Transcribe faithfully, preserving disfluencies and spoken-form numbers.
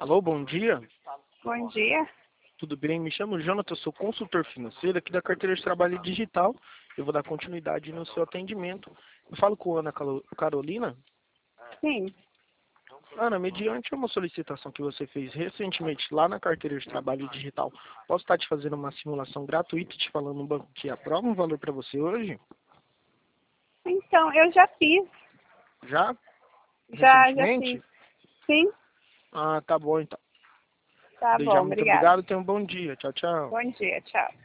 Alô, bom dia. Bom dia. Tudo bem? Me chamo Jonathan, sou consultor financeiro aqui da carteira de trabalho digital. Eu vou dar continuidade no seu atendimento. Eu falo com a Ana Calo- Carolina. Sim. Ana, mediante uma solicitação que você fez recentemente lá na carteira de trabalho digital, posso estar te fazendo uma simulação gratuita e te falando um banco que aprova um valor para você hoje? Então, eu já fiz. Já? Já, já Recentemente? fiz. Sim? Ah, tá bom então. Tá Desde já, bom, muito obrigada. obrigado e tenha um bom dia. Tchau, tchau. Bom dia, tchau.